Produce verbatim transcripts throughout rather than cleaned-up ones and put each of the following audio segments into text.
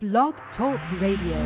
Blog Talk Radio.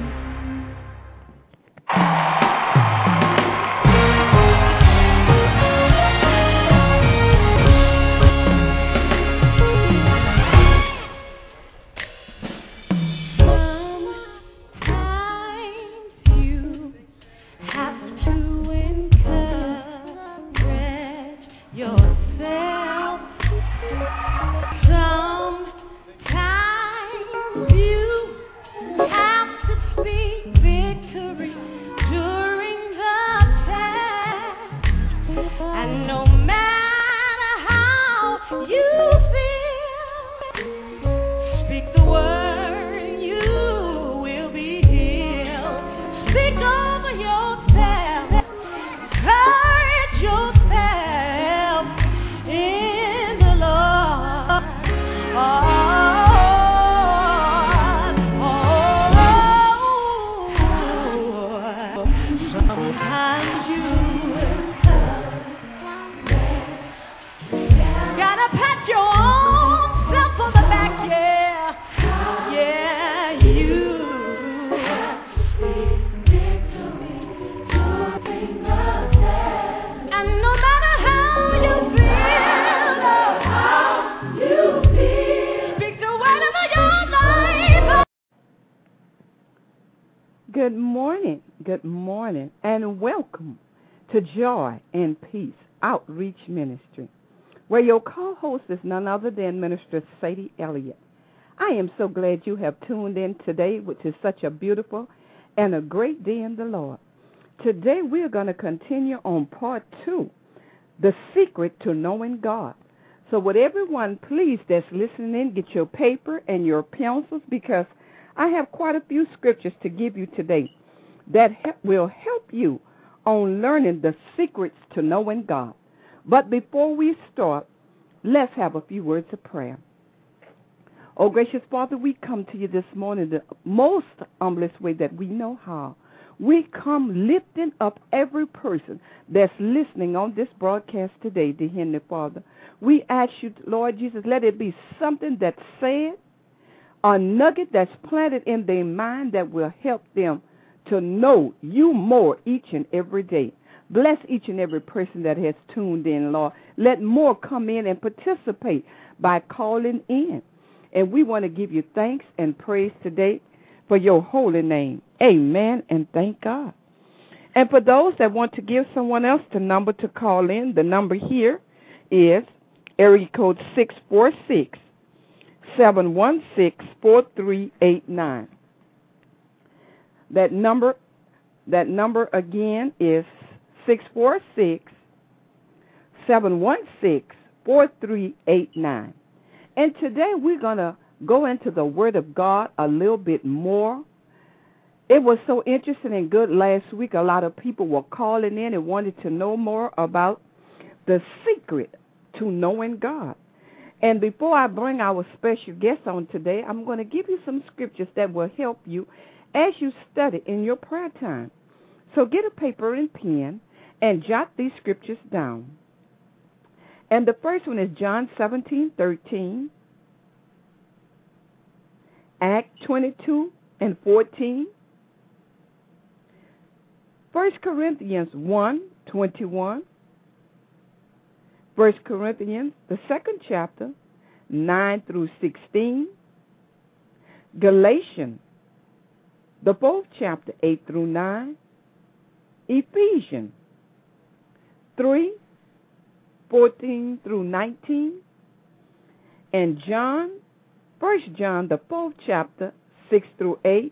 Good morning, good morning, and welcome to Joy and Peace Outreach Ministry, where your co-host is none other than Minister Sadie Elliott. I am so glad you have tuned in today, which is such a beautiful and a great day in the Lord. Today we're going to continue on part two, the secret to knowing God. So would everyone please that's listening in get your paper and your pencils, because I have quite a few scriptures to give you today that he- will help you on learning the secrets to knowing God. But before we start, let's have a few words of prayer. Oh, gracious Father, we come to you this morning the most humblest way that we know how. We come lifting up every person that's listening on this broadcast today, dear Heavenly Father. We ask you, Lord Jesus, let it be something that's said, a nugget that's planted in their mind that will help them to know you more each and every day. Bless each and every person that has tuned in, Lord. Let more come in and participate by calling in. And we want to give you thanks and praise today for your holy name. Amen, and thank God. And for those that want to give someone else the number to call in, the number here is area code six four six, seven one six, four three eight nine. That number, that number again is six four six, seven one six, four three eight nine. And today we're going to go into the Word of God a little bit more. It was so interesting and good last week. A lot of people were calling in and wanted to know more about the secret to knowing God. And before I bring our special guest on today, I'm going to give you some scriptures that will help you as you study in your prayer time. So get a paper and pen and jot these scriptures down. And the first one is John seventeen thirteen, Acts twenty-two and fourteen, First Corinthians one twenty-one, First Corinthians, the second chapter, nine through sixteen, Galatians, the fourth chapter, eight through nine, Ephesians three, fourteen through nineteen, and John, First John, the fourth chapter, six through eight,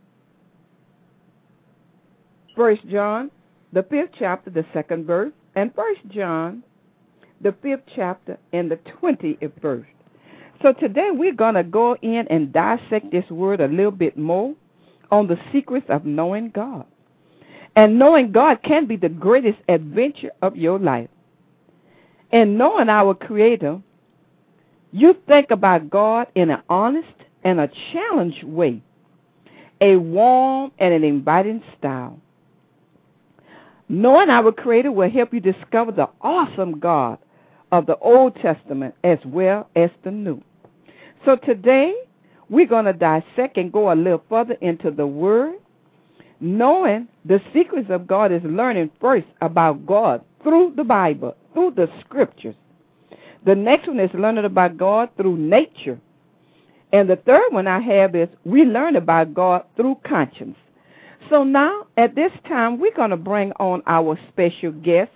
First John, the fifth chapter, the second verse, and First John, the fifth chapter, and the twentieth verse. So today we're going to go in and dissect this word a little bit more on the secrets of knowing God. And knowing God can be the greatest adventure of your life. And knowing our Creator, you think about God in an honest and a challenged way, a warm and an inviting style. Knowing our Creator will help you discover the awesome God of the Old Testament as well as the New. So today, we're going to dissect and go a little further into the Word. Knowing the secrets of God is learning first about God through the Bible, through the Scriptures. The next one is learning about God through nature. And the third one I have is we learn about God through conscience. So now, at this time, we're going to bring on our special guest,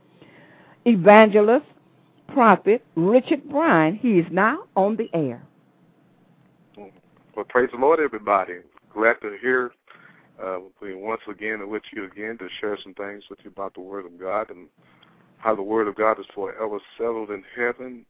evangelist, prophet, Richard Bryan. He is now on the air. Well, praise the Lord, everybody. Glad to hear uh, once again with you again to share some things with you about the Word of God and how the Word of God is forever settled in heaven,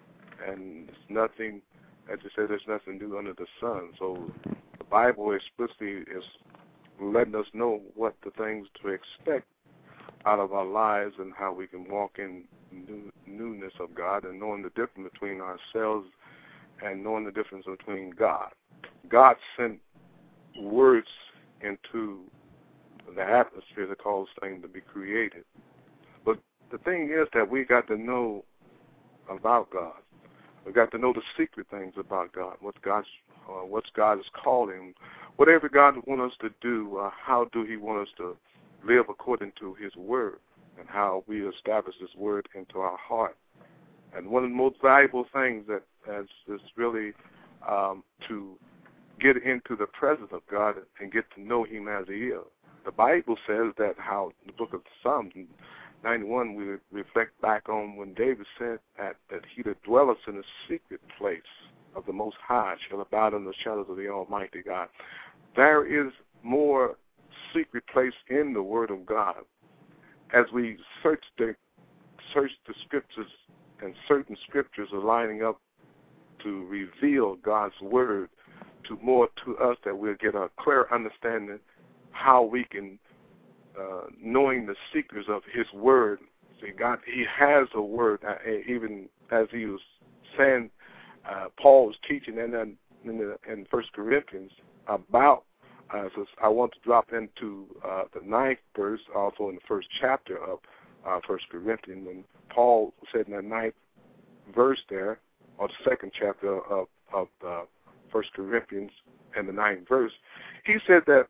and it's nothing, as you said, there's nothing new under the sun. So the Bible explicitly is letting us know what the things to expect out of our lives and how we can walk in new, newness of God and knowing the difference between ourselves and knowing the difference between God. God sent words into the atmosphere that caused things to be created. But the thing is that we got to know about God. We got to know the secret things about God, what God's, uh, what God is calling, whatever God wants us to do, uh, how do He want us to live according to His Word, and how we establish His Word into our heart. And one of the most valuable things that is, is really um, to get into the presence of God and get to know Him as He is. The Bible says that how in the book of Psalms ninety-one, we reflect back on when David said that, that he that dwelleth in the secret place of the Most High shall abide in the shadows of the Almighty God. There is more secret place in the Word of God. As we search the search the Scriptures, and certain Scriptures are lining up to reveal God's Word to more to us, that we'll get a clear understanding how we can, uh, knowing the secrets of His Word. See, God, He has a Word, uh, even as He was saying, uh, Paul was teaching in, in, the, in First Corinthians about, uh, so I want to drop into uh, the ninth verse, also in the first chapter of uh, First Corinthians, and Paul said in the ninth verse there, or the second chapter of, of uh, First Corinthians and the ninth verse, he said that,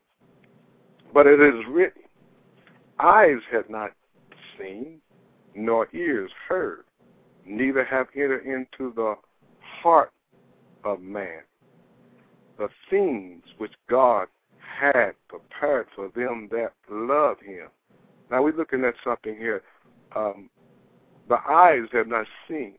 but it is written, eyes have not seen, nor ears heard, neither have entered into the heart of man the things which God had prepared for them that love Him. Now we're looking at something here. Um, the eyes have not seen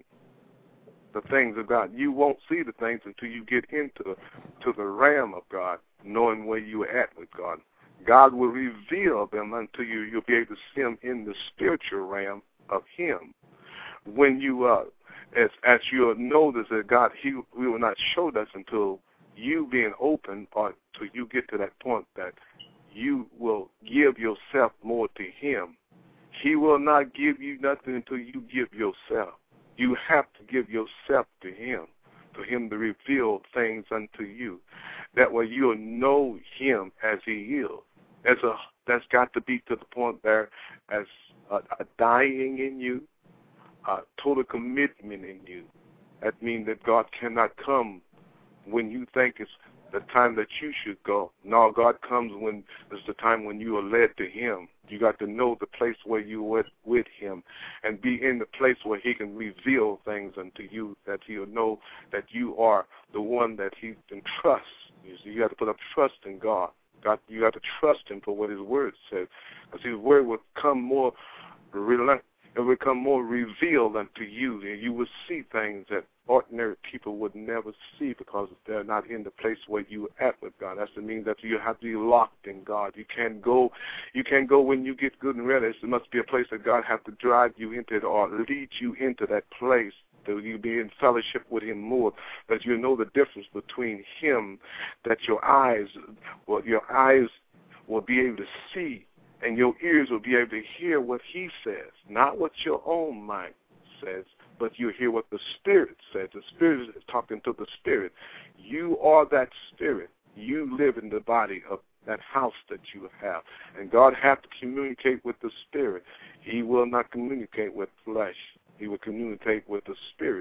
the things of God. You won't see the things until you get into to the realm of God, knowing where you're at with God. God will reveal them unto you. You'll be able to see them in the spiritual realm of Him. When you, uh, as as you'll notice that God, He, He will not show us until you being open, or till you get to that point that you will give yourself more to Him. He will not give you nothing until you give yourself. You have to give yourself to Him, for Him to reveal things unto you. That way you'll know Him as He is. That's, a, that's got to be to the point there as a, a dying in you, a total commitment in you. That means that God cannot come when you think it's the time that you should go. No, God comes when it's the time when you are led to Him. You got to know the place where you are with Him and be in the place where He can reveal things unto you, that He'll know that you are the one that He can trust. You see, you have to put up trust in God. God, you have to trust Him for what His Word says, because His Word will come more relentless. It will become more revealed unto you, and you will see things that ordinary people would never see because they're not in the place where you are at with God. That's the means that you have to be locked in God. You can't go, you can't go when you get good and ready. There must be a place that God has to drive you into it or lead you into that place that you be in fellowship with Him more, that you know the difference between Him, that your eyes, well, your eyes will be able to see, and your ears will be able to hear what He says, not what your own mind says, but you hear what the Spirit says. The Spirit is talking to the Spirit. You are that Spirit. You live in the body of that house that you have. And God has to communicate with the Spirit. He will not communicate with flesh. He will communicate with the Spirit.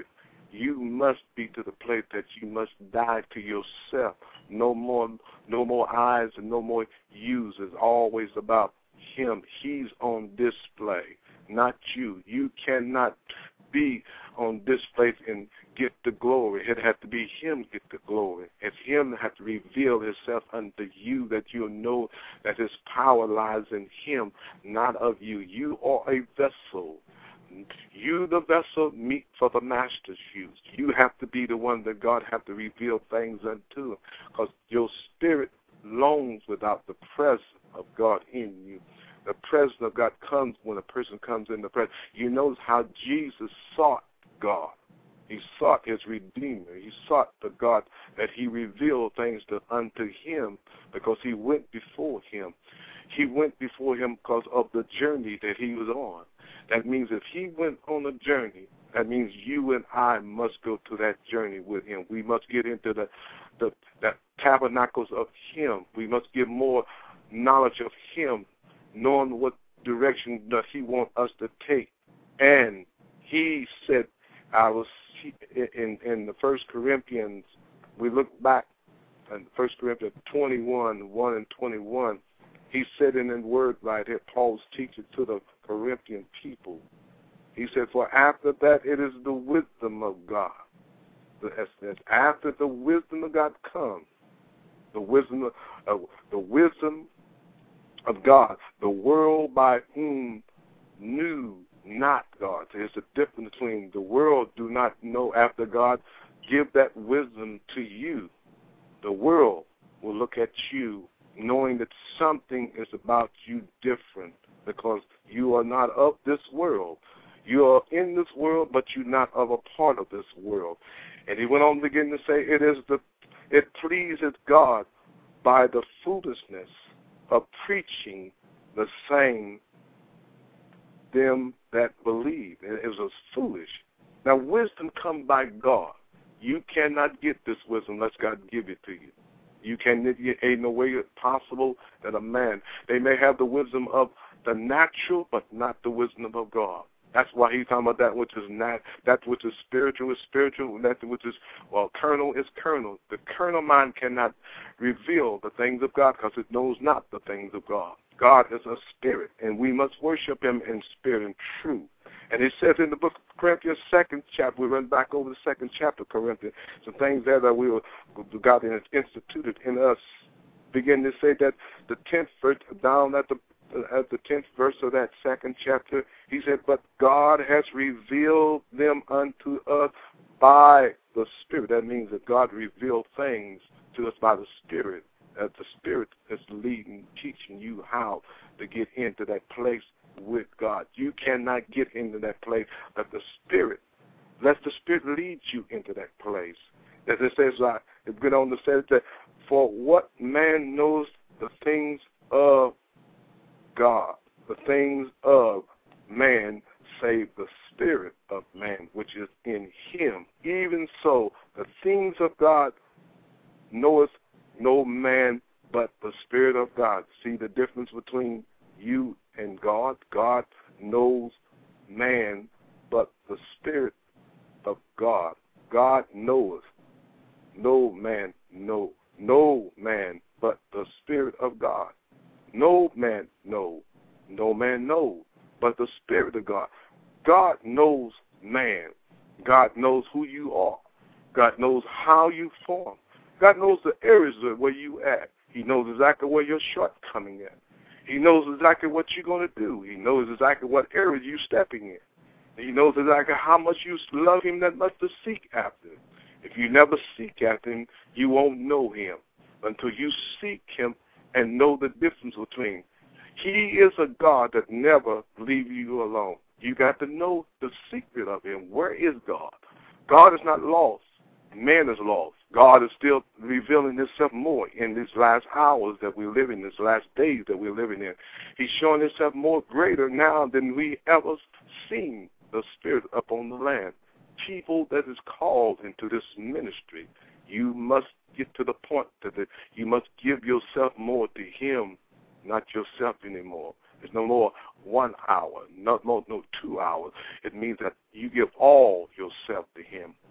You must be to the place that you must die to yourself. No more, no more eyes and no more yous. It's always about him. He's on display, not you. You cannot be on display and get the glory. It has to be him get the glory. It's him that has to reveal himself unto you, that you'll know that his power lies in him, not of you. You are a vessel. You, the vessel, meet for the master's use. You have to be the one that God have to reveal things unto, because your spirit longs without the presence of God in you. The presence of God comes when a person comes in the presence. You notice how Jesus sought God. He sought his Redeemer. He sought the God that he revealed things to, unto him, because he went before him. He went before him because of the journey that he was on. That means if he went on a journey, that means you and I must go to that journey with him. We must get into the, the, the tabernacles of him. We must get more knowledge of him, knowing what direction does he want us to take. And he said, I was in, in the First Corinthians, we look back in First Corinthians twenty-one, one and twenty-one, he said in the word right here, Paul's teaching to the Corinthian people. He said, for after that it is the wisdom of God. After the wisdom of God comes, the wisdom of, uh, the wisdom of God, the world by whom knew not God. There's a difference between the world do not know after God give that wisdom to you. The world will look at you knowing that something is about you different, because you are not of this world. You are in this world, but you're not of a part of this world. And he went on to begin to say, it is the it pleases God by the foolishness of preaching the same them that believe. It was foolish. Now, wisdom comes by God. You cannot get this wisdom unless God give it to you. You can, it ain't no way possible that a man, they may have the wisdom of the natural, but not the wisdom of God. That's why he's talking about that which is not, that which is spiritual is spiritual, and that which is, well, carnal is carnal. The carnal mind cannot reveal the things of God because it knows not the things of God. God is a spirit, and we must worship him in spirit and truth. And it says in the book of Corinthians, second chapter, we run back over the second chapter of Corinthians, some things there that we were, God has instituted in us. Begin to say that the tenth verse, down at the at the tenth verse of that second chapter, he said, but God has revealed them unto us by the Spirit. That means that God revealed things to us by the Spirit. That the Spirit is leading, teaching you how to get into that place with God. You cannot get into that place, but the Spirit, let the Spirit lead you into that place. As it says, uh, it went on to say that, for what man knows the things of God, the things of man, save the spirit of man, which is in him. Even so, the things of God knoweth no man but the Spirit of God. See the difference between you and God? God knows man but the Spirit of God. God knoweth no man, no, no man but the Spirit of God. No man know, no man know, but the Spirit of God. God knows man. God knows who you are. God knows how you form. God knows the areas where you at. He knows exactly where your shortcoming at. He knows exactly what you're going to do. He knows exactly what area you're stepping in. He knows exactly how much you love him that much to seek after him. If you never seek after him, you won't know him until you seek him and know the difference between. He is a God that never leaves you alone. You got to know the secret of him. Where is God? God is not lost. Man is lost. God is still revealing himself more in these last hours that we live in, these last days that we're living in. He's showing himself more greater now than we ever seen the Spirit upon the land. People that is called into this ministry, you must get to the point that you must give yourself more to him, not yourself anymore. It's no more one hour, not more, no two hours. It means that you give all yourself to him.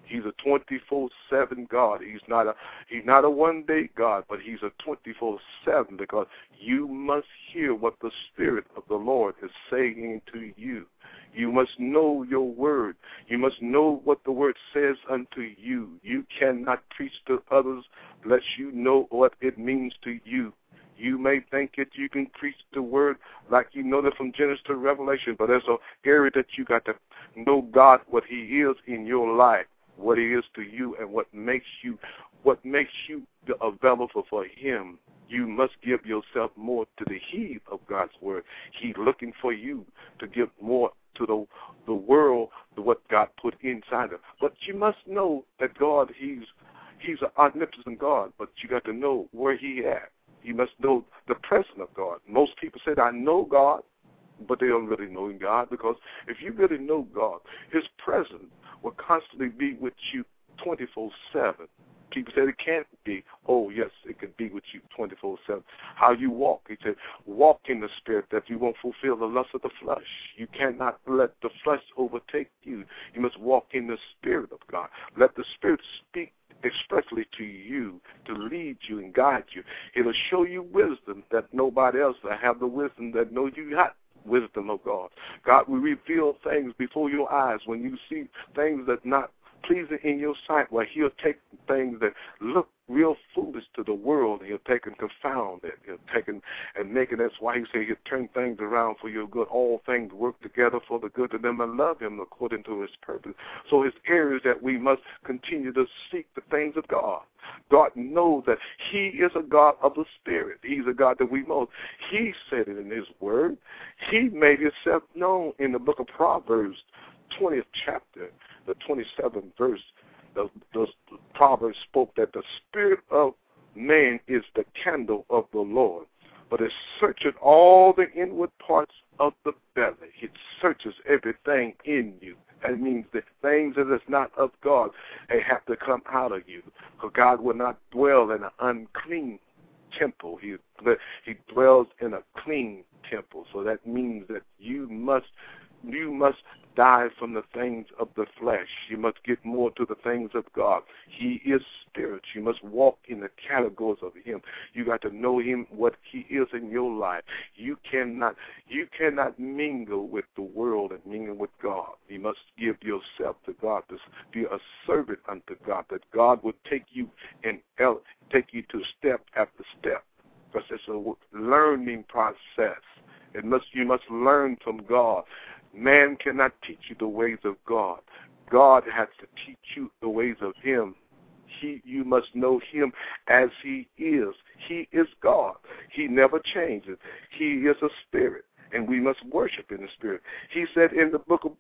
He's a twenty-four seven God. He's not a he's not a one-day God, but he's a twenty-four seven because you must hear what the Spirit of the Lord is saying to you. You must know your word. You must know what the word says unto you. You cannot preach to others unless you know what it means to you. You may think that you can preach the word like you know that from Genesis to Revelation, but there's an area that you got to know God, what he is in your life, what he is to you, and what makes you what makes you available for him. You must give yourself more to the heed of God's word. He's looking for you to give more to the the world, to what God put inside of. But you must know that God, he's he's an omnipotent God, but you got to know where he at. You must know the presence of God. Most people say, I know God, but they don't really know God, because if you really know God, his presence will constantly be with you twenty-four seven. People say it can't be. Oh, yes, it can be with you twenty-four seven. How you walk. He said, walk in the Spirit that you won't fulfill the lust of the flesh. You cannot let the flesh overtake you. You must walk in the Spirit of God. Let the Spirit speak expressly to you to lead you and guide you. It'll show you wisdom that nobody else will have the wisdom that knows you got. Wisdom of God. God will reveal things before your eyes when you see things that not pleasing in your sight, where he'll take things that look real foolish to the world, and he'll take and confound it. He'll take and, and make it. That's why he said he'll turn things around for your good. All things work together for the good of them that love him according to his purpose. So it's areas that we must continue to seek the things of God. God knows that he is a God of the Spirit. He's a God that we know. He said it in his word. He made himself known in the book of Proverbs, twentieth chapter, the twenty-seventh verse. The, the Proverbs spoke that the spirit of man is the candle of the Lord, but it searcheth all the inward parts of the belly. It searches everything in you. That means that things that is not of God, they have to come out of you. For God will not dwell in an unclean temple. He, he dwells in a clean temple. So that means that you must you must die from the things of the flesh. You must get more to the things of God. He is spirit. You must walk in the categories of him. You got to know him, what he is in your life. You cannot you cannot mingle with the world and mingle with God. You must give yourself to God, to be a servant unto God, that God would take you and take you to step after step, because it's a learning process. It must you must learn from God. Man cannot teach you the ways of God. God has to teach you the ways of him. He, you must know him as he is. He is God. He never changes. He is a spirit, and we must worship in the spirit. He said in the book of,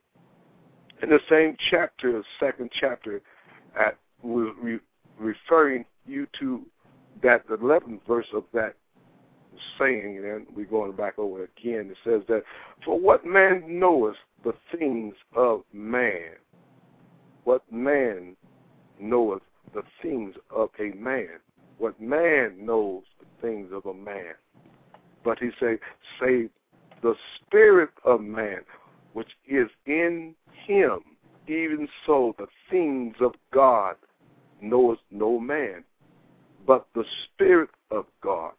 in the same chapter, second chapter, at re, referring you to that eleventh verse of that saying, and we're going back over again. It says that, for what man knoweth the things of man? What man knoweth the things of a man? What man knows the things of a man? But he say, say the spirit of man, which is in him, even so the things of God knoweth no man, but the Spirit of God.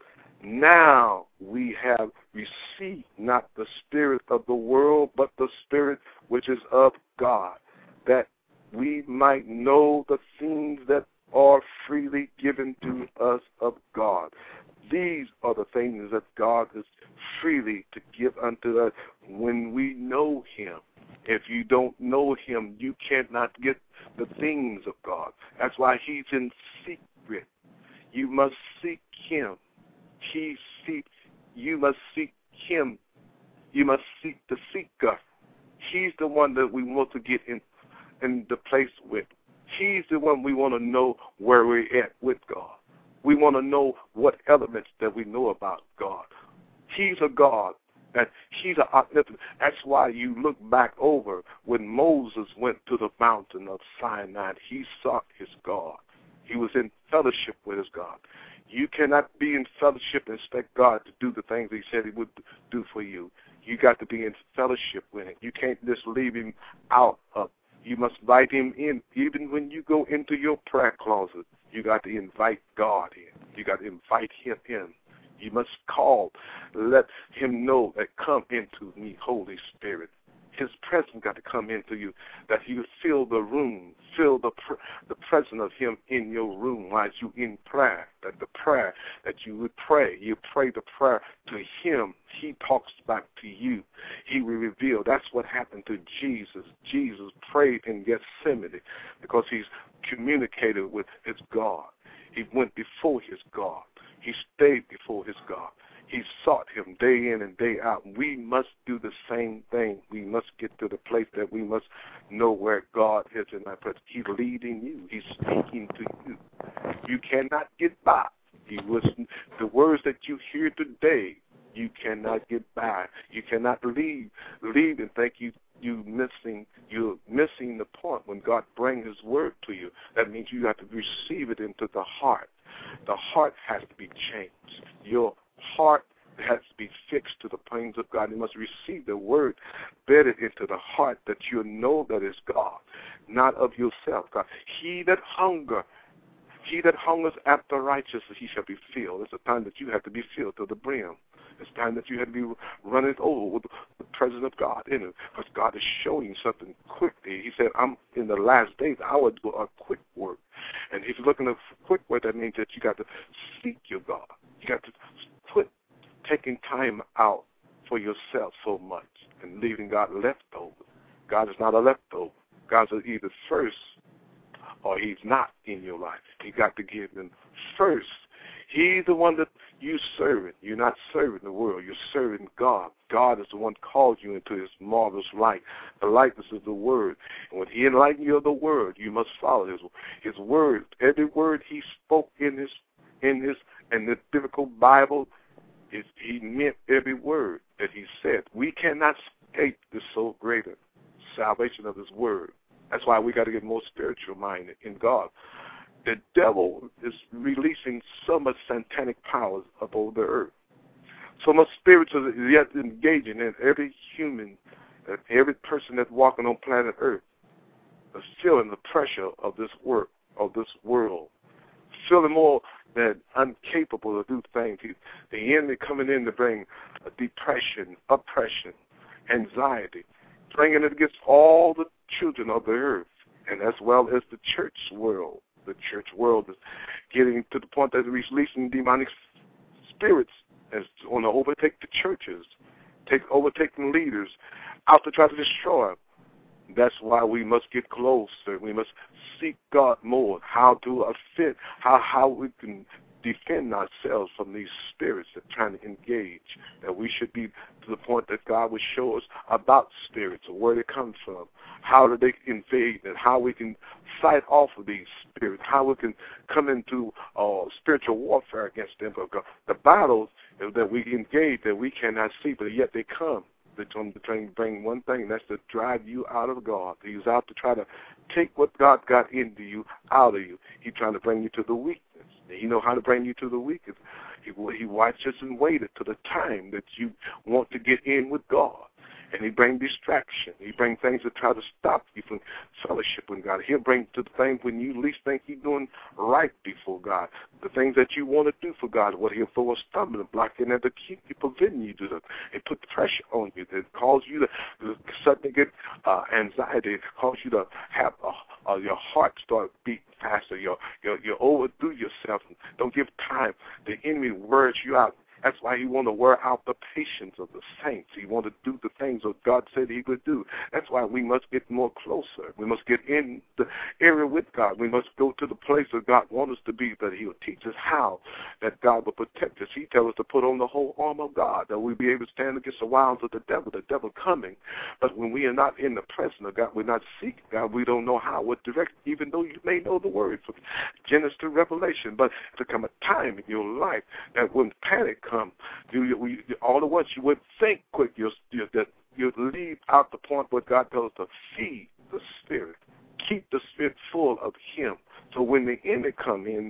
Now we have received not the spirit of the world, but the Spirit which is of God, that we might know the things that are freely given to us of God. These are the things that God is freely to give unto us when we know him. If you don't know him, you cannot get the things of God. That's why he's in secret. You must seek him. He seek, you must seek him. You must seek the seeker. He's the one that we want to get in, in the place with. He's the one we want to know where we're at with God. We want to know what elements that we know about God. He's a God, and he's an omnipotent. That's why you look back over when Moses went to the mountain of Sinai, he sought his God. He was in fellowship with his God. You cannot be in fellowship and expect God to do the things he said he would do for you. You got to be in fellowship with him. You can't just leave him out of You must invite him in. Even when you go into your prayer closet, you got to invite God in. You got to invite him in. You must call. Let him know that come into me, Holy Spirit. His presence got to come into you, that you fill the room, feel the pr- the presence of him in your room while you in prayer, that the prayer that you would pray, you pray the prayer to him. He talks back to you. He will reveal. That's what happened to Jesus. Jesus prayed in Gethsemane because he's communicated with his God. He went before his God. He stayed before his God. He sought him day in and day out. We must do the same thing. We must get to the place that we must know where God is in our presence. He's leading you. He's speaking to you. You cannot get by. He was, the words that you hear today, you cannot get by. You cannot leave, leave and think you you missing you're missing the point when God brings his word to you. That means you have to receive it into the heart. The heart has to be changed. Your heart has to be fixed to the plains of God. You must receive the word bedded into the heart that you know that is God, not of yourself. God, he that hunger, he that hungers after righteousness, he shall be filled. It's a time that you have to be filled to the brim. It's time that you have to be running over with the presence of God in it, because God is showing something quickly. He said, I'm in the last days, I will do a quick work. And if you're looking at a quick work, that means that you got to seek your God. You got to quit taking time out for yourself so much and leaving God leftover. God is not a leftover. God is either first or he's not in your life. You got to give him first. He's the one that you serving. You're not serving the world. You're serving God. God is the one called you into his marvelous light. The likeness is the word. And when he enlightened you of the word, you must follow his his word. Every word he spoke in his in his in the biblical Bible, is he meant every word that he said. We cannot escape this so greater salvation of his word. That's why we got to get more spiritual minded in God. The devil is releasing so much satanic powers upon the earth. So much spiritual is yet engaging in every human, every person that's walking on planet Earth is feeling the pressure of this work, of this world, feeling more than incapable to do things. The enemy coming in to bring depression, oppression, anxiety, bringing it against all the children of the earth, and as well as the church world. The church world is getting to the point that it's releasing demonic spirits as want to overtake the churches, take overtaking leaders out to try to destroy them. That's why we must get closer. We must seek God more. How to fit, how how we can defend ourselves from these spirits that are trying to engage. That we should be to the point that God would show us about spirits or where they come from, how do they invade, and how we can fight off of these spirits, how we can come into uh, spiritual warfare against them. Because the battles that we engage that we cannot see, but yet they come. They're trying to bring one thing, and that's to drive you out of God. He's out to try to take what God got into you out of you. He's trying to bring you to the weakness. He knows how to bring you to the weakness. He, he watches and waited to the time that you want to get in with God. And he brings distraction. He brings things that try to stop you from fellowship with God. He'll bring to the things when you least think you're doing right before God. The things that you want to do for God, what he'll throw a stumbling block in there to keep you, preventing you to do. It put pressure on you. It cause you to, to suddenly get uh, anxiety. It cause you to have uh, uh, your heart start beating faster. You you overdo yourself. Don't give time. The enemy wears you out. That's why he want to wear out the patience of the saints. He want to do the things that God said he would do. That's why we must get more closer. We must get in the area with God. We must go to the place that God wants us to be, that he will teach us how, that God will protect us. He tells us to put on the whole armor of God, that we'll be able to stand against the wiles of the devil, the devil coming. But when we are not in the presence of God, we're not seeking God, we don't know how, what direct, even though you may know the word from Genesis to Revelation. But there come a time in your life that when panic comes, Come, you, you, all at once you would think quick. You you that you leave out the point where God tells us to feed the spirit, keep the spirit full of Him. So when the enemy come in,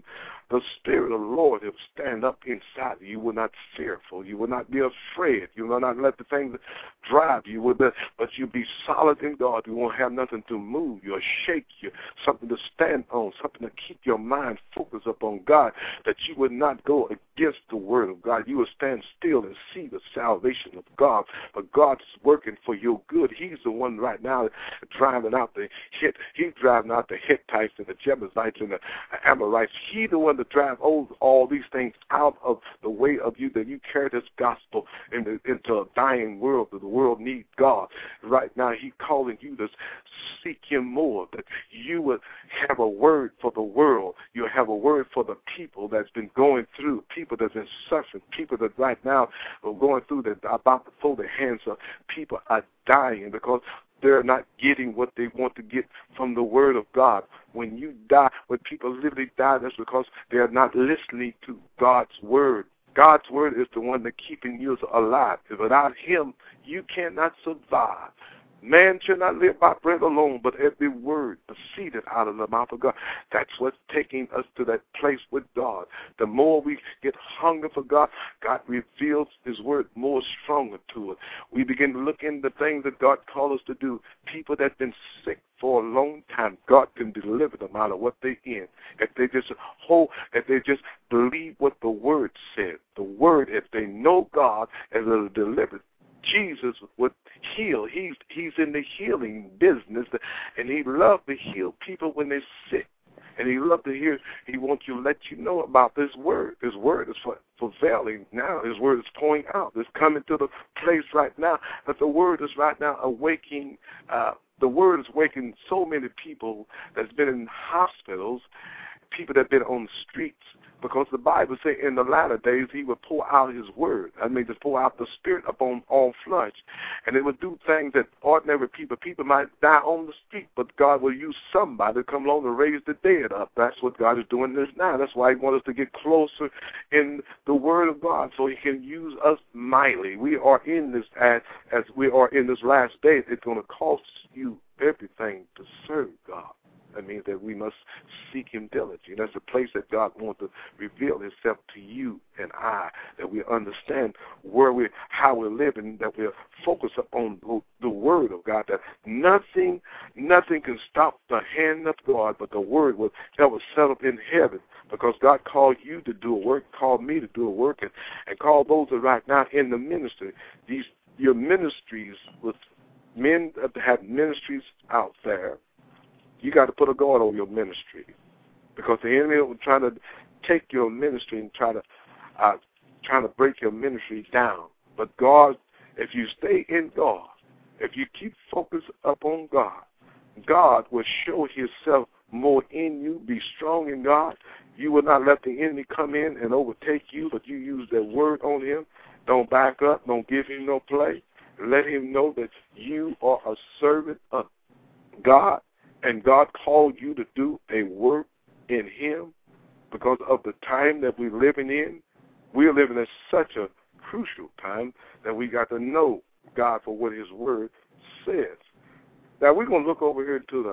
the Spirit of the Lord will stand up inside of you. You will not fearful. You will not be afraid. You will not let the things drive you, with the, but you'll be solid in God. You won't have nothing to move you or shake you, something to stand on, something to keep your mind focused upon God, that you would not go against the word of God. You will stand still and see the salvation of God. But God's working for your good. He's the one right now driving out the hit. He's driving out the Hittites and the Jebusites and the Amorites. He's the one to drive all, all these things out of the way of you, that you carry this gospel into, into a dying world, that the world needs God. Right now, He's calling you to seek Him more, that you would have a word for the world. You'll have a word for the people that's been going through, people that's been suffering, people that right now are going through, that are about to throw their hands up. People are dying because they're not getting what they want to get from the word of God. When you die, when people literally die, that's because they're not listening to God's word. God's word is the one that's keeping you alive. Without Him, you cannot survive. Man shall not live by bread alone, but every word proceeded out of the mouth of God. That's what's taking us to that place with God. The more we get hunger for God, God reveals His word more stronger to us. We begin to look into things that God called us to do. People that have been sick for a long time, God can deliver them out of what they're in. If they just hold, if they just believe what the word said. The word, if they know God as a deliverer, Jesus would heal. He's he's in the healing business, and He loves to heal people when they're sick. And He loves to hear. He wants to let you know about this word. This word is for prevailing now. His word is pouring out. It's coming to the place right now that the word is right now awakening. Uh, the word is waking so many people that's been in hospitals, people that have been on the streets. Because the Bible says in the latter days He will pour out His word. I mean, just pour out the Spirit upon all flesh. And it will do things that ordinary people, people might die on the street, but God will use somebody to come along and raise the dead up. That's what God is doing this now. That's why He wants us to get closer in the word of God so He can use us mightily. We are in this, as, as we are in this last day, it's going to cost you everything to serve God. That means that we must seek Him diligently. That's the place that God wants to reveal Himself to you and I, that we understand where we, how we're living, that we're focused on the Word of God, that nothing, nothing can stop the hand of God but the Word was, that was set up in heaven, because God called you to do a work, called me to do a work, and, and called those that right now in the ministry. These your ministries with men that have ministries out there. You got to put a guard on your ministry, because the enemy will try to take your ministry and try to uh, try to break your ministry down. But God, if you stay in God, if you keep focused upon God, God will show Himself more in you. Be strong in God. You will not let the enemy come in and overtake you, but you use that word on him. Don't back up. Don't give him no play. Let him know that you are a servant of God. And God called you to do a work in Him because of the time that we're living in. We're living in such a crucial time that we got to know God for what His Word says. Now, we're going to look over here to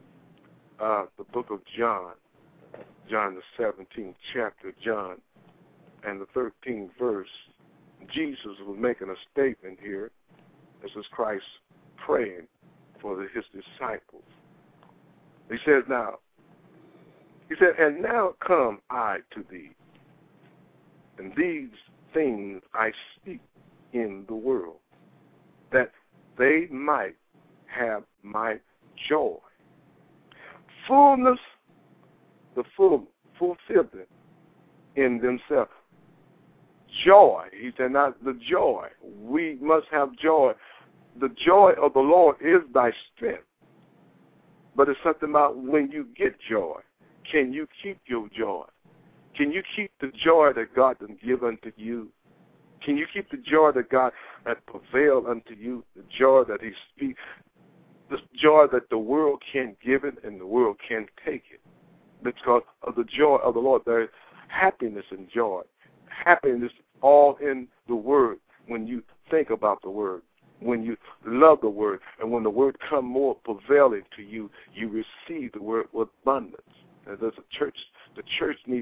the uh, the book of John, John the seventeenth chapter, John, and the thirteenth verse. Jesus was making a statement here. This is Christ praying for the, His disciples. He says now, He said, and now come I to thee, and these things I speak in the world, that they might have my joy. Fullness, the full fulfillment in themselves. Joy. He said, not the joy. We must have joy. The joy of the Lord is thy strength. But it's something about when you get joy, can you keep your joy? Can you keep the joy that God has given unto you? Can you keep the joy that God has prevailed unto you, the joy that He speaks, the joy that the world can't give it and the world can't take it? Because of the joy of the Lord, there is happiness and joy. Happiness all in the Word when you think about the Word. When you love the word, and when the word comes more prevailing to you, you receive the word with abundance. And there's a church, the church needs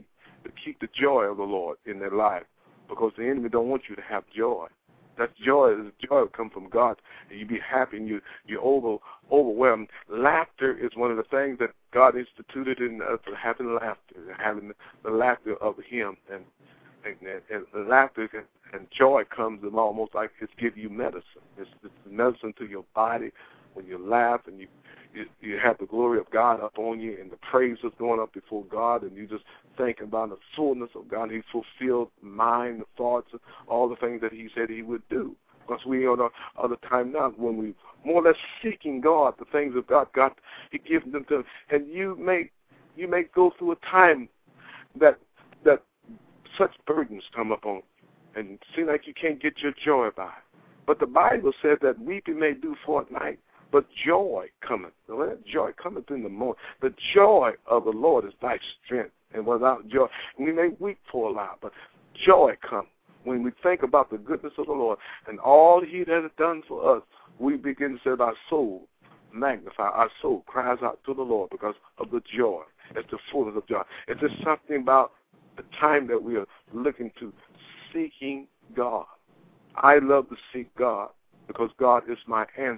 to keep the joy of the Lord in their life, because the enemy don't want you to have joy. That joy is joy will come from God, and you be happy and you you over overwhelmed. Laughter is one of the things that God instituted in us, uh, having laughter, having the laughter of Him, and and, and, and laughter can, and joy comes in almost like it's give you medicine. It's, it's medicine to your body when you laugh and you. You, you have the glory of God up on you, and the praise is going up before God, and you just think about the fullness of God. He fulfilled mind, the thoughts, all the things that He said He would do. Because we are the other time now when we more or less seeking God, the things of God, God, He gives them to, and you may you may go through a time that that such burdens come upon you, and it seems like you can't get your joy by. But the Bible says that weeping may do for a night, but joy cometh. Joy cometh in the morning. The joy of the Lord is thy strength. And without joy, we may weep for a while, but joy comes. When we think about the goodness of the Lord and all He has done for us, we begin to say our soul magnify. Our soul cries out to the Lord because of the joy. It's the fullness of joy. It's just something about the time that we are looking to seeking God. I love to seek God because God is my answer.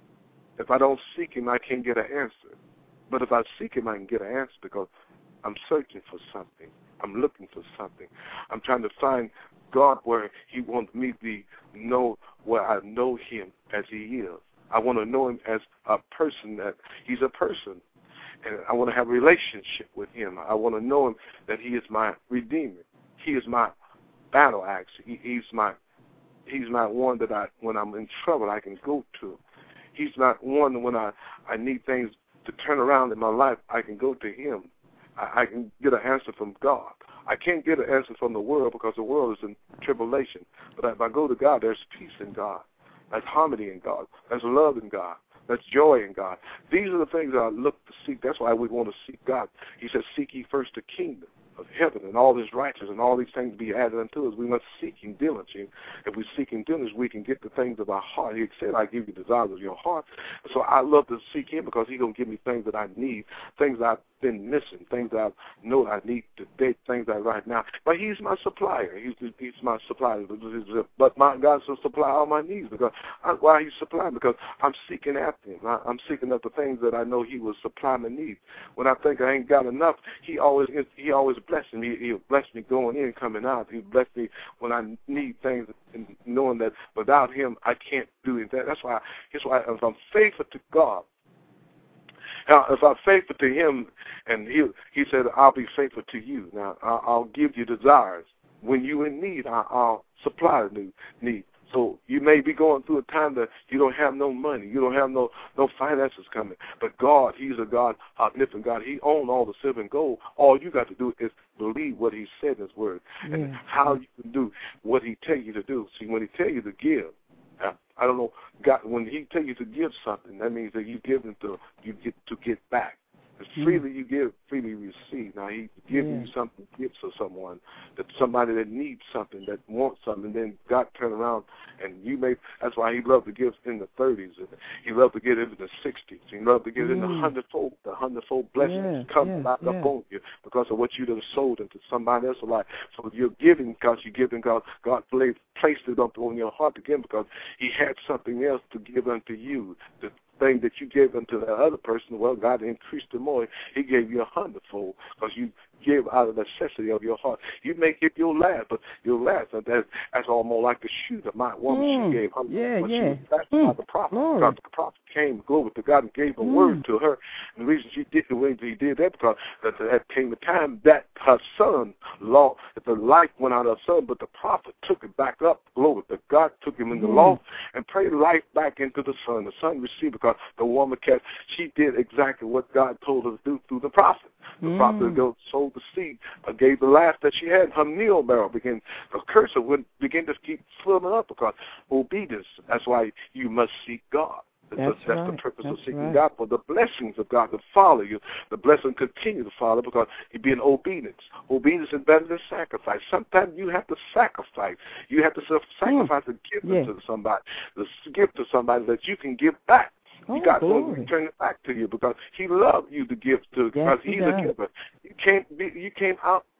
If I don't seek Him, I can't get an answer. But if I seek Him, I can get an answer because I'm searching for something. I'm looking for something. I'm trying to find God where He wants me to know where I know Him as He is. I want to know Him as a person, that He's a person. And I want to have a relationship with Him. I want to know Him that He is my Redeemer. He is my battle axe. He, he's my He's my one that I, when I'm in trouble, I can go to. He's not one when I, I need things to turn around in my life, I can go to Him. I, I can get an answer from God. I can't get an answer from the world because the world is in tribulation. But if I go to God, there's peace in God. There's harmony in God. There's love in God. There's joy in God. These are the things that I look to seek. That's why we want to seek God. He says, seek ye first the kingdom of heaven and all His righteousness and all these things be added unto us. We must seek Him diligently. If we seek Him diligently, we can get the things of our heart. He said, I give you desires of your heart. So I love to seek Him because He's going to give me things that I need, things I've been missing, things that I know I need today, things that right now. But He's my supplier. He's He's my supplier. But my God will supply all my needs. Because I, why He's supplying? Because I'm seeking after Him. I, I'm seeking after things that I know He will supply my needs. When I think I ain't got enough, He always He always blesses me. He'll bless me going in and coming out. He'll bless me when I need things, and knowing that without Him I can't do anything. That's why. That's why if I'm faithful to God. Now, if I'm faithful to Him, and He He said, I'll be faithful to you. Now, I'll, I'll give you desires. When you're in need, I'll, I'll supply the need. So you may be going through a time that you don't have no money, you don't have no no finances coming. But God, He's a God, omnipotent God. He owns all the silver and gold. All you got to do is believe what He said in His Word, yeah. And how you can do what He tell you to do. See, when He tell you to give, I don't know, God, when He tell you to give something, that means that you give them to you get to get back. As freely you give, freely you receive. Now He's giving yeah. you something, gifts to someone, that somebody that needs something, that wants something, then God turn around and you may. That's why He loved to give in the thirties, and He loved to give in the sixties. He loved to give mm. in the hundredfold, the hundredfold blessings yeah, come yeah, back yeah. upon you because of what you done sold into somebody else's life. So you're giving because you're giving God. God placed it up on your heart again because He had something else to give unto you. The thing that you gave unto that other person, well, God increased it more. He gave you a hundredfold because you give out of the necessity of your heart. You may give your last, but your last, that's, that's almost like the shoe that my woman, mm. she gave her. Yeah, when yeah. She was backed mm. by the prophet. Glory. God, the prophet came, glory to God, and gave a mm. word to her. And the reason she did the way He did that because that there came a time that her son lost, that the life went out of her son, but the prophet took it back up. Glory to God, took him in the mm. law and prayed life back into the son. The son received because the woman kept, she did exactly what God told her to do through the prophet. The mm. prophet go, sowed the seed, uh, gave the last that she had. Her meal barrel began, the curse would begin to keep filling up because obedience. That's why you must seek God. That's, that's, that's right. the purpose that's of seeking right. God, for the blessings of God to follow you. The blessing continue to follow because you be in obedience. Obedience is better than sacrifice. Sometimes you have to sacrifice. You have to sacrifice mm. a gift yeah. to somebody, to give to somebody that you can give back. Oh, God's glory. going to return it back to you because He loved you to give to. Because yes, He's he a giver. You can't be. You can't out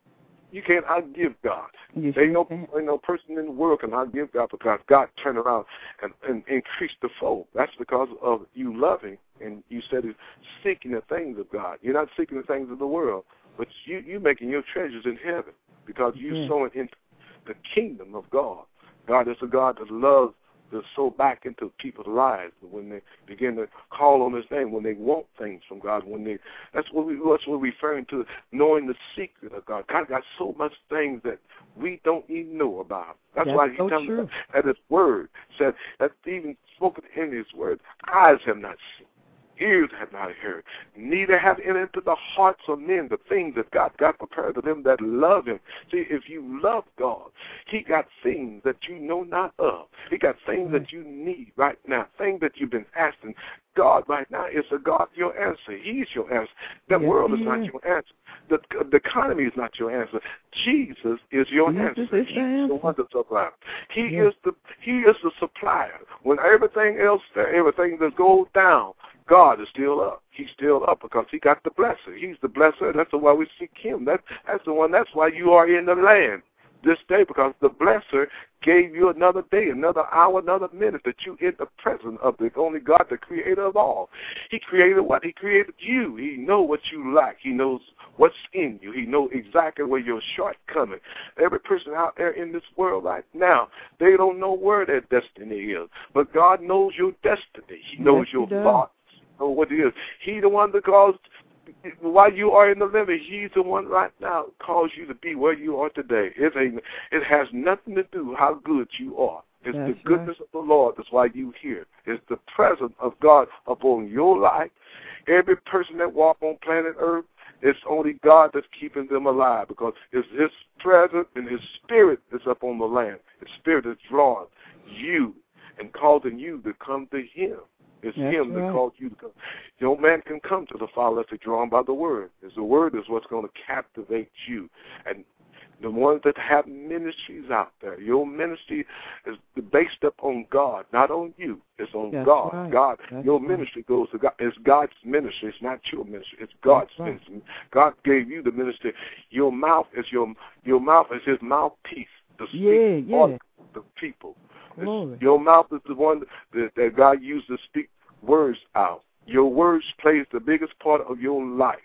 You can't outgive God. You There ain't sure no, can. ain't no person in the world can outgive God because God turned around and, and increased the fold. That's because of you loving, and you said it's seeking the things of God. You're not seeking the things of the world, but you you making your treasures in heaven because you Yeah. sowing into the kingdom of God. God is a God that loves to sow back into people's lives when they begin to call on His name, when they want things from God. When they that's what we that's what we're referring to, knowing the secret of God. God got so much things that we don't even know about. That's, That's why He so tells true. us that His Word said that even spoken in His Word, eyes have not seen, ears have not heard, neither have entered into the hearts of men the things that God got prepared for them that love Him. See, if you love God, He got things that you know not of. He got things Right. that you need right now, things that you've been asking. God right now is a God your answer. He's your answer. The Yes, world He is not is. your answer. The, the economy is not your answer. Jesus is your Jesus answer. is the He's answer. the one to supply. He Yes. is the He is the supplier. When everything else, everything that goes down, God is still up. He's still up because He got the blesser. He's the blesser. That's why we seek Him. That, that's the one. That's why you are in the land this day, because the blesser gave you another day, another hour, another minute that you in the presence of the only God, the creator of all. He created what? He created you. He knows what you lack. He knows what's in you. He knows exactly where your shortcoming. Every person out there in this world right now, they don't know where their destiny is. But God knows your destiny. He knows Yes, He your does. thoughts. He knows what it is. He the one that caused, while you are in the living, He's the one right now caused you to be where you are today. It ain't, it has nothing to do how good you are. It's That's the goodness of the Lord. That's why you here. It's the presence of God upon your life. Every person that walk on planet Earth, it's only God that's keeping them alive because it's His presence and His Spirit is up on the land. His Spirit is drawing you and causing you to come to Him. It's That's Him that right. calls you to come. No man can come to the Father unless they're drawn by the Word. It's the Word is what's going to captivate you. And the ones that have ministries out there, your ministry is based up on God, not on you. It's on That's God. right. God. That's your right. ministry goes to God. It's God's ministry. It's not your ministry. It's God's That's right. ministry. God gave you the ministry. Your mouth is your your mouth is His mouthpiece to speak Yeah, yeah. on the people. Glory. It's, your mouth is the one that, that God used to speak words out. Your words plays the biggest part of your life.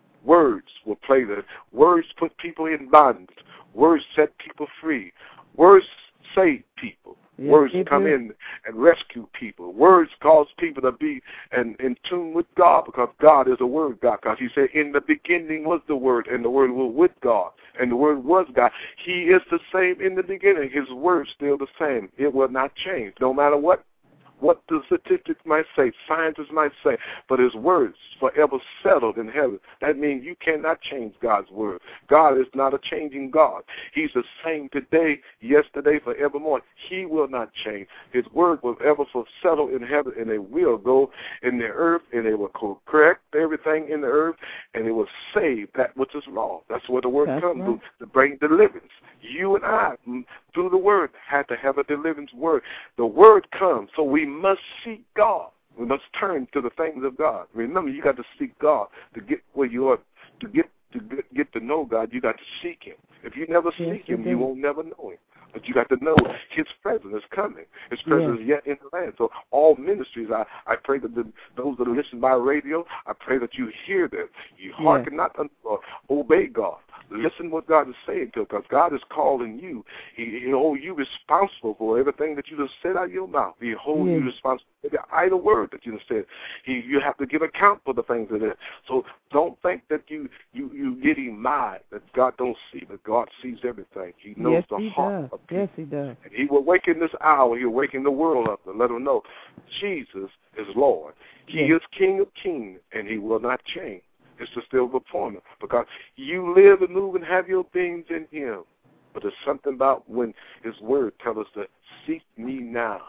Words will play the words put people in bondage. Words set people free. Words save people. Yes, Words they come do. in and rescue people. Words cause people to be in, in tune with God because God is a word God. Because He said, in the beginning was the Word, and the Word was with God, and the Word was God. He is the same in the beginning. His word's still the same. It will not change, no matter what what the statistics might say, scientists might say, but His word's forever settled in heaven. That means you cannot change God's word. God is not a changing God. He's the same today, yesterday, forevermore. He will not change. His word will ever settle in heaven, and it will go in the earth, and it will correct everything in the earth, and it will save that which is lost. That's what the word That's comes right. to, to bring deliverance. You and I, through the word, had to have a deliverance word. The word comes, so we must seek God. We must turn to the things of God. Remember, you got to seek God to get where you are. To get to get, get to know God, you got to seek Him. If you never Yes, seek you Him, do. you won't never know Him. But you got to know His presence is coming. His presence is yet in the land. So all ministries, I, I pray that the, those that listen by radio, I pray that you hear them. You hearken not unto, uh, obey God. Listen what God is saying to, because God is calling you. He, he hold you responsible for everything that you just said out of your mouth. He hold Yes. you responsible for the idle word that you just said. He, you have to give account for the things that is. So don't think that you you you getting mad that God don't see, but God sees everything. He knows Yes, the He heart does. of people. Yes, He does. And He will waken this hour. He'll waken the world up and let them know Jesus is Lord. He Yes. is King of kings, and He will not change. It's the still the formula because you live and move and have your beings in Him. But there's something about when His word tells us to seek me now.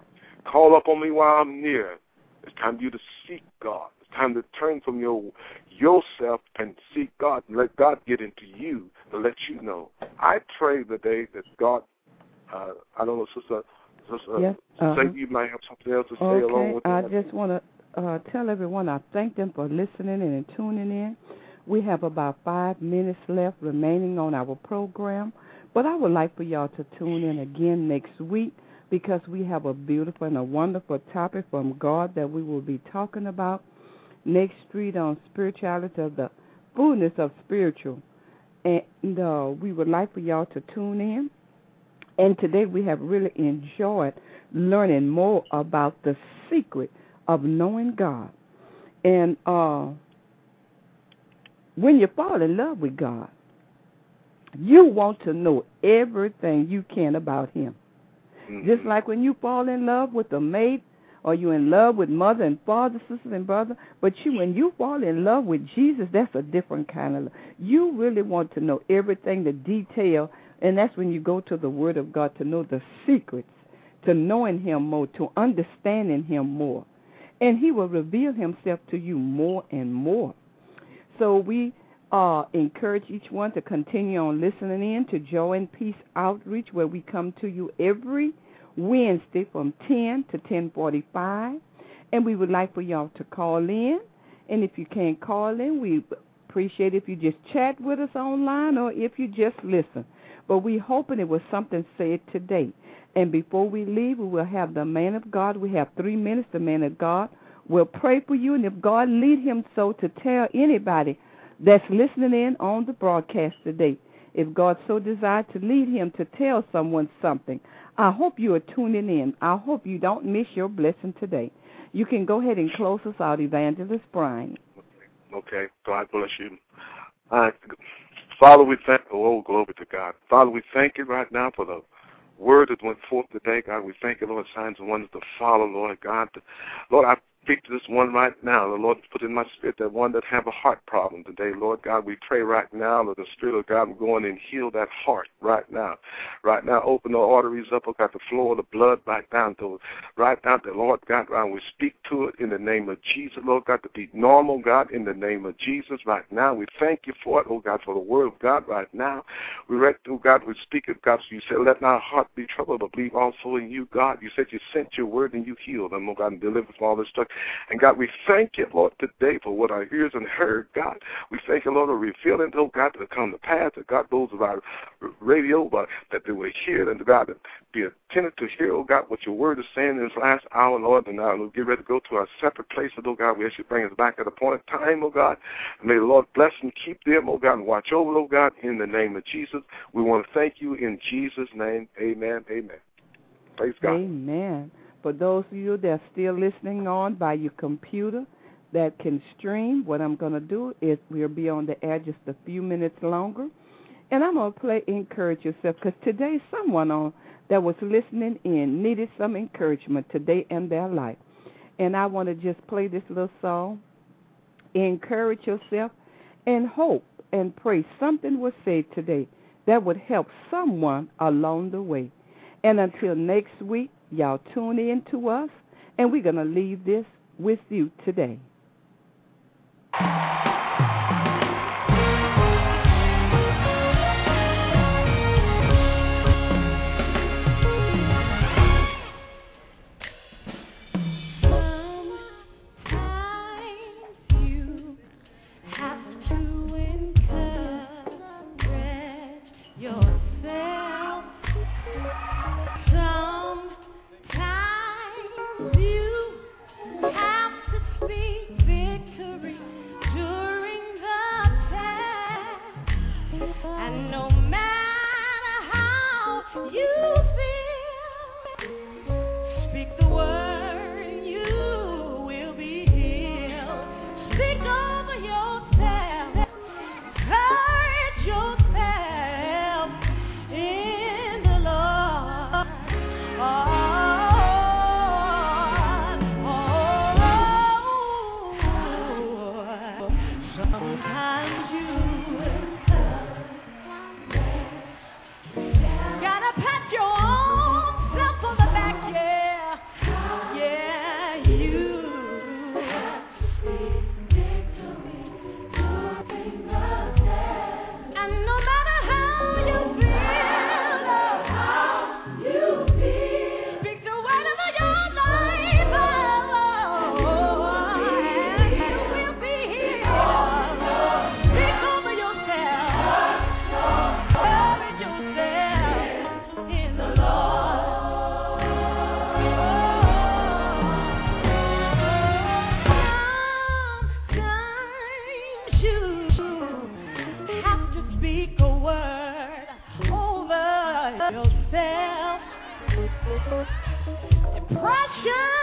Call up on me while I'm near. It's time for you to seek God. It's time to turn from your yourself and seek God and let God get into you to let you know. I pray today that God, uh, I don't know, Sister, Sister Yes, uh-huh. say you might have something else to say Okay, along with I that. just want to uh, tell everyone I thank them for listening and tuning in. We have about five minutes left remaining on our program, but I would like for y'all to tune in again next week because we have a beautiful and a wonderful topic from God that we will be talking about next street on spirituality of the fullness of spiritual. And uh, we would like for y'all to tune in. And today we have really enjoyed learning more about the secret of knowing God. And uh, when you fall in love with God, you want to know everything you can about him. Mm-hmm. Just like when you fall in love with a mate, or you're in love with mother and father, sisters and brother, but you, when you fall in love with Jesus, that's a different kind of love. You really want to know everything, the detail, and that's when you go to the Word of God to know the secrets, to knowing him more, to understanding him more. And he will reveal himself to you more and more. So we uh, encourage each one to continue on listening in to Joy and Peace Outreach, where we come to you every Wednesday from ten to ten forty-five. And we would like for y'all to call in. And if you can't call in, we appreciate if you just chat with us online or if you just listen. But we hoping it was something said today. And before we leave, we will have the man of God. We have three minutes. The man of God will pray for you. And if God lead him so to tell anybody that's listening in on the broadcast today, if God so desired to lead him to tell someone something, I hope you are tuning in. I hope you don't miss your blessing today. You can go ahead and close us out, Evangelist Brian. Okay. God bless you. Uh, Father, we thank, oh, glory to God. Father, we thank you right now for the word that went forth today, God. We thank you, Lord, signs and wonders to follow, Lord God. Lord, I speak to this one right now. The Lord put in my spirit that one that have a heart problem today. Lord God, we pray right now that the Spirit of God will go in and heal that heart right now. Right now, open the arteries up, oh God, the flow of the blood right down to it. Right now, the Lord God, God, we speak to it in the name of Jesus, Lord God, to be normal, God, in the name of Jesus. Right now, we thank you for it, oh God, for the word of God right now. We read, oh God, we speak it, God, so you said, let not our heart be troubled, but believe also in you, God. You said you sent your word and you healed them, oh God, and delivered from all this stuff. And God, we thank you, Lord, today for what our ears and heard, God. We thank you, Lord, for revealing, oh God, to come to pass, that God, those of our radio, but that they will hear, and God, be attentive to hear, oh God, what your word is saying in this last hour, Lord. And now we'll get ready to go to our separate places, oh God. We ask you to bring us back at a point of time, oh God. And may the Lord bless and keep them, oh God, and watch over, oh God, in the name of Jesus. We want to thank you in Jesus' name. Amen. Amen. Praise God. Amen. For those of you that are still listening on by your computer that can stream, what I'm going to do is we'll be on the air just a few minutes longer. And I'm going to play Encourage Yourself, because today someone on that was listening in needed some encouragement today in their life. And I want to just play this little song, Encourage Yourself, and hope and pray something was said today that would help someone along the way. And until next week, y'all tune in to us, and we're going to leave this with you today. Have to speak victory during Depression.